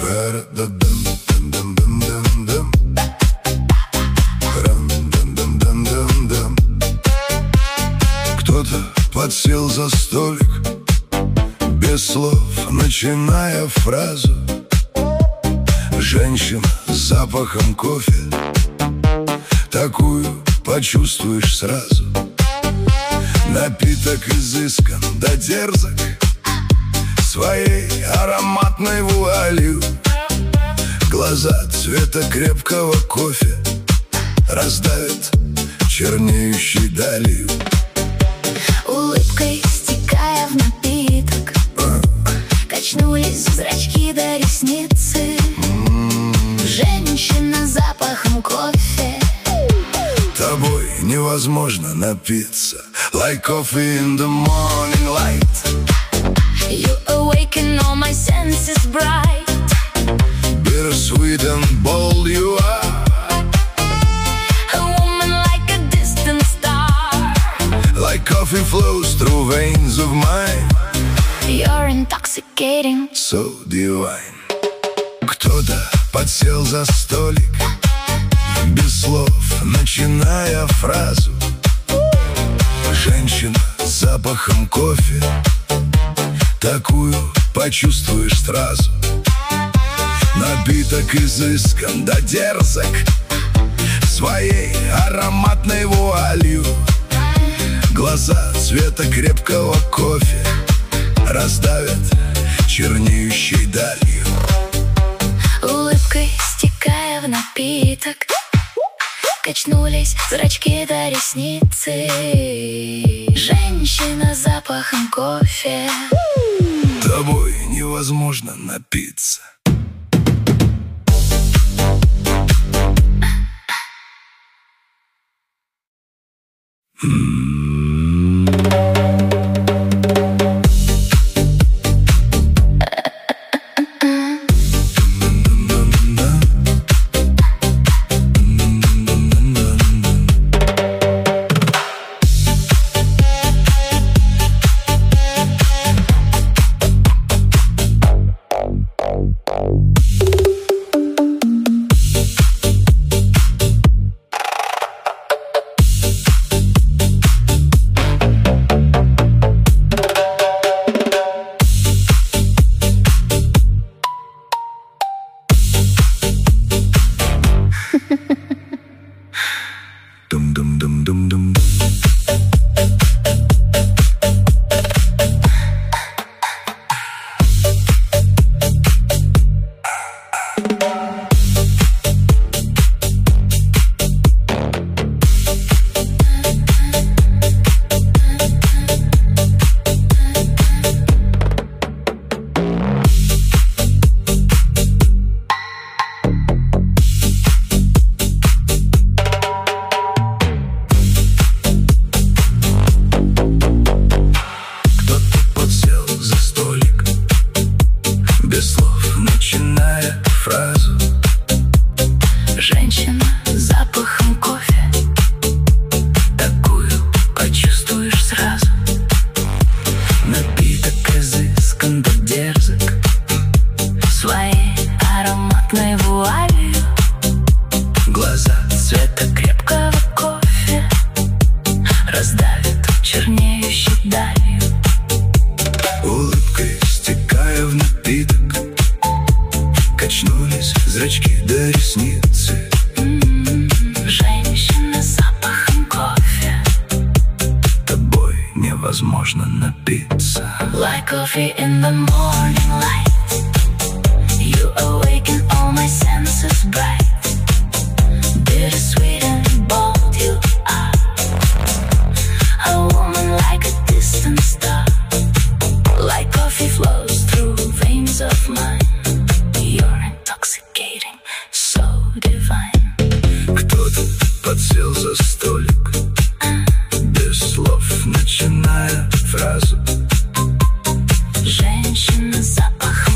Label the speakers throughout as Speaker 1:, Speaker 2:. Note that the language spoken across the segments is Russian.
Speaker 1: Кто-то подсел за столик, без слов начиная фразу. Женщина с запахом кофе, такую почувствуешь сразу. Напиток изыскан да дерзок, своей ароматной вуалью. Глаза цвета крепкого кофе раздавят чернеющей далью.
Speaker 2: Улыбкой стекая в напиток, качнулись зрачки до ресницы. Женщина с запахом кофе,
Speaker 1: тобой невозможно напиться. Like coffee in the morning light.
Speaker 2: You awaken all my senses bright.
Speaker 1: Bittersweet and bold you are,
Speaker 2: A woman like a distant star.
Speaker 1: like coffee flows through veins of mine.
Speaker 2: You're intoxicating,
Speaker 1: So divine. Кто-то подсел за столик, без слов начиная фразу. Женщина с запахом кофе, такую почувствуешь сразу. Напиток изыскан да дерзок, своей ароматной вуалью. Глаза цвета крепкого кофе раздавят чернеющей далью.
Speaker 2: улыбкой стекая в напиток, качнулись зрачки до ресницы. Женщина с запахом кофе,
Speaker 1: тобой невозможно напиться. Дум-дум-дум-дум-дум. Без слов начиная фразу.
Speaker 2: женщина с запахом кофе, такую почувствуешь сразу.
Speaker 1: Напиток изыскан да дерзок,
Speaker 2: Своей ароматной вуалью.
Speaker 1: глаза
Speaker 2: Цвета крепкого кофе раздавит чернеющей далью.
Speaker 1: улыбкой стекая в напиток, качнулись зрачки до ресницы.
Speaker 2: Женщина с запахом кофе,
Speaker 1: Тобой невозможно напиться.
Speaker 2: like coffee in the morning light. You awaken all my senses bright. Bittersweet and bold you are, a woman like a distant star. Like coffee flows through veins of mine. You're intoxicating, so divine.
Speaker 1: Кто-то подсел за столик, без слов начиная фразу.
Speaker 2: Женщина с запахом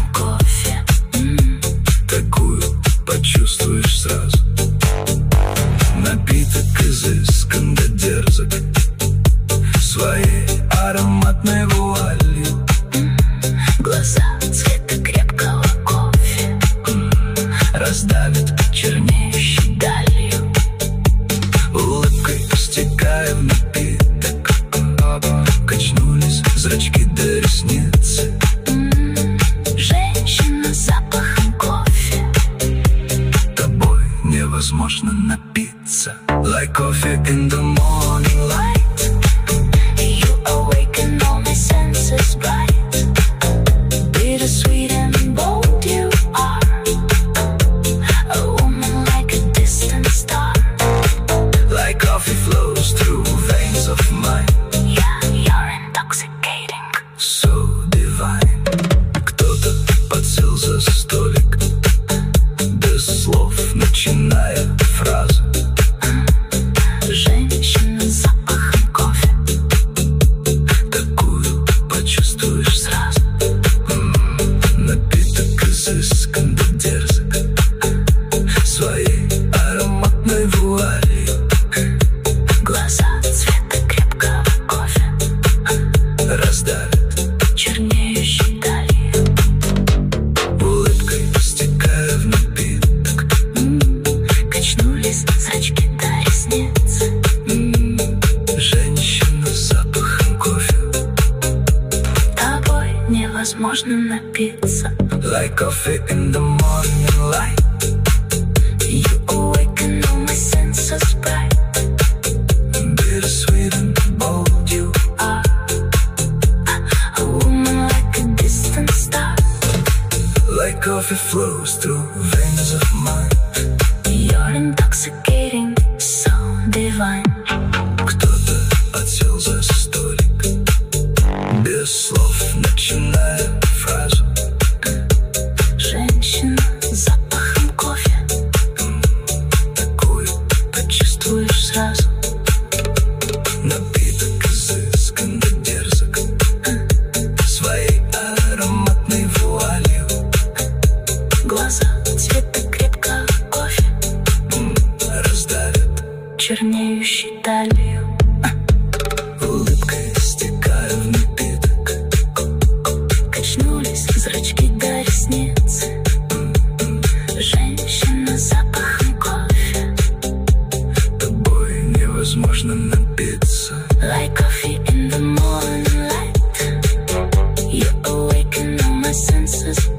Speaker 1: за столик, без слов начиная фразу.
Speaker 2: Женщина с запахом кофе,
Speaker 1: Такую почувствуешь
Speaker 2: сразу
Speaker 1: напиток изыскан да дерзок, своей ароматной вуалью
Speaker 2: глаза цвета крепкого кофе,
Speaker 1: раздавит
Speaker 2: чернеющей далью.
Speaker 1: улыбкой, стекая в напиток.
Speaker 2: Качнулись зрачки до ресниц.
Speaker 1: Женщина с запахом кофе,
Speaker 2: Тобой невозможно напиться.
Speaker 1: like coffee in the morning light.
Speaker 2: You awaken all my senses bright.
Speaker 1: Bittersweet and bold you
Speaker 2: are a woman like a distant star.
Speaker 1: like coffee flows through veins of mine.
Speaker 2: You're intoxicating, so divine.
Speaker 1: Кто-то отсел за столик, без слов начиная фразу.
Speaker 2: Женщина с запахом кофе,
Speaker 1: Такую
Speaker 2: почувствуешь сразу.
Speaker 1: напиток изыскан да дерзок, своей ароматной вуалью
Speaker 2: Глаза цвета крепкого кофе,
Speaker 1: раздавит
Speaker 2: чернеющей далью.
Speaker 1: улыбкой, стекая в напиток.
Speaker 2: Качнулись зрачки до ресниц. Женщина с запахом кофе,
Speaker 1: Тобой невозможно напиться.
Speaker 2: like coffee in the morning light. You awaken all my senses